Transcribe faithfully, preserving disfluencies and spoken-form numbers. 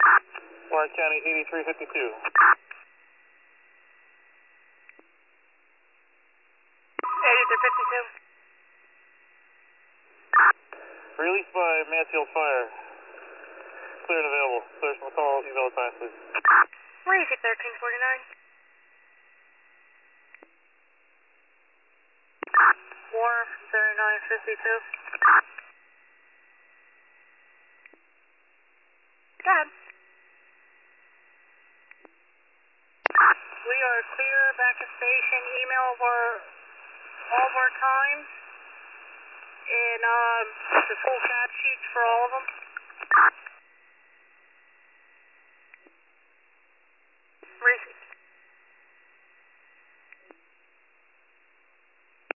Warren County eighty-three fifty-two. eighty-three fifty-two. Released by Mansfield Fire. Clear and available. Clear from the call, email the time, please. Lazy thirteen forty-nine. Warren thirty-nine fifty-two. Go ahead. We are clear back to station. Email of our, all of our times. And um, the full cap sheets for all of them.